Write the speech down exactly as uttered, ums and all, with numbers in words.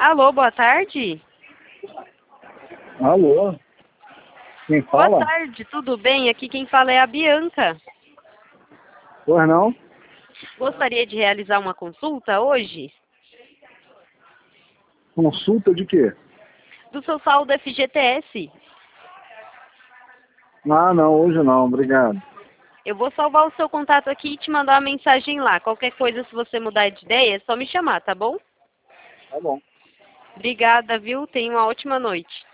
Alô, boa tarde. Alô? Quem fala? Boa tarde, tudo bem? Aqui quem fala é a Bianca. Pois não? Gostaria de realizar uma consulta hoje? Consulta de quê? Do seu saldo F G T S. Ah, não, hoje não, obrigado. Eu vou salvar o seu contato aqui e te mandar uma mensagem lá. Qualquer coisa, se você mudar de ideia, é só me chamar, tá bom? Tá bom. Obrigada, viu? Tenha uma ótima noite.